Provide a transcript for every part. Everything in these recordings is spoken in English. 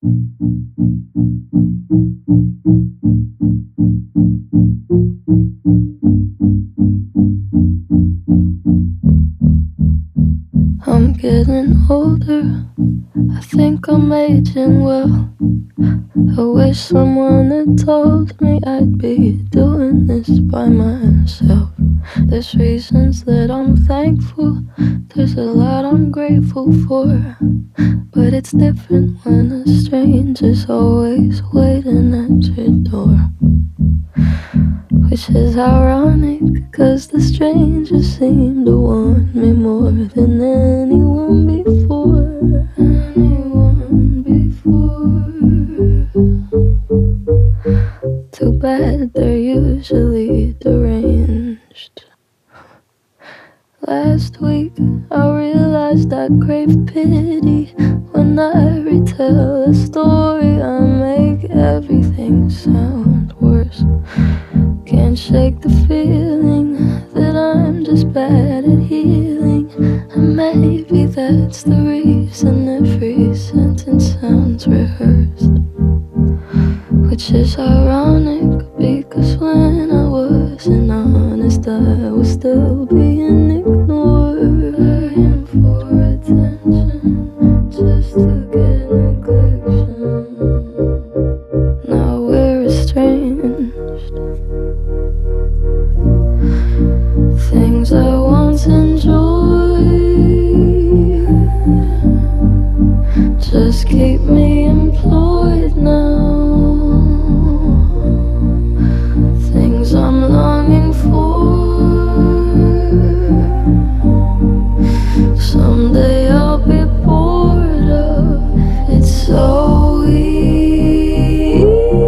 I'm getting older, I think I'm aging well. I wish someone had told me I'd be doing this by myself. There's reasons that I'm thankful, there's a lot I'm grateful for, but it's different when a stranger's always waiting at your door. Which is ironic, cause the stranger seemed to want me more than anyone before. Anyone before. Too bad they're usually deranged. Last week I realized I crave pity. When I retell a story, I make everything sound worse. Can't shake the feeling that I'm just bad at healing. And maybe that's the reason every sentence sounds rehearsed. Which is ironic, because when I wasn't honest, I was still being ignored. Begging for attention, just to get neglection. Now we're estranged. Things I once enjoyed just keep me employed now. Things I'm longing for, someday I'll be bored of. It's so easy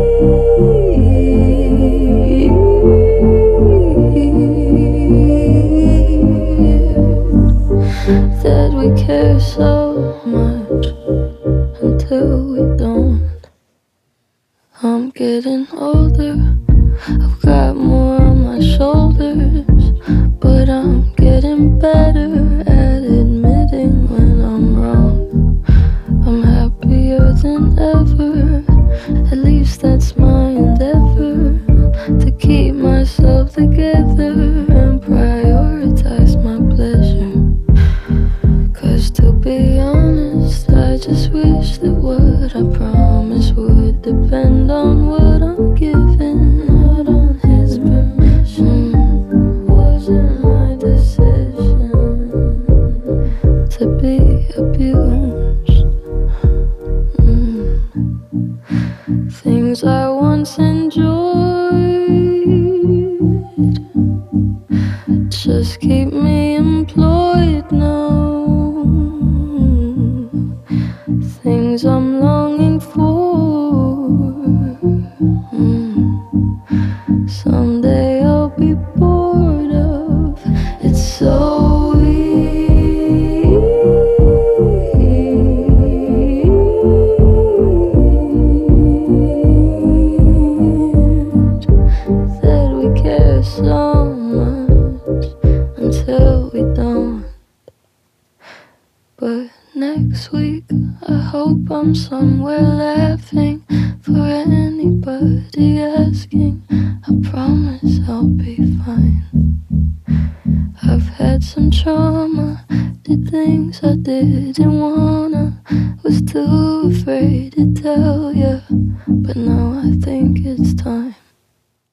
that we care so much until we don't. I'm getting older, I've got more on my shoulders, but I'm getting better at admitting when I'm wrong. I'm happier than ever, at least that's my endeavor, to keep myself together and prioritize my pleasure. Cause to be honest, I just wish that what I promised would depend on what I'm given, not on his permission. Wasn't my decision to be abused. Things I once enjoyed just keep me employed now. Things I'm longing for, someday I'll be bored of. It's so weird that we care so much until we don't. But next week I hope I'm somewhere laughing for anybody asking. I promise I'll be fine. I've had some trauma, did things I didn't wanna, was too afraid to tell ya, but now I think it's time.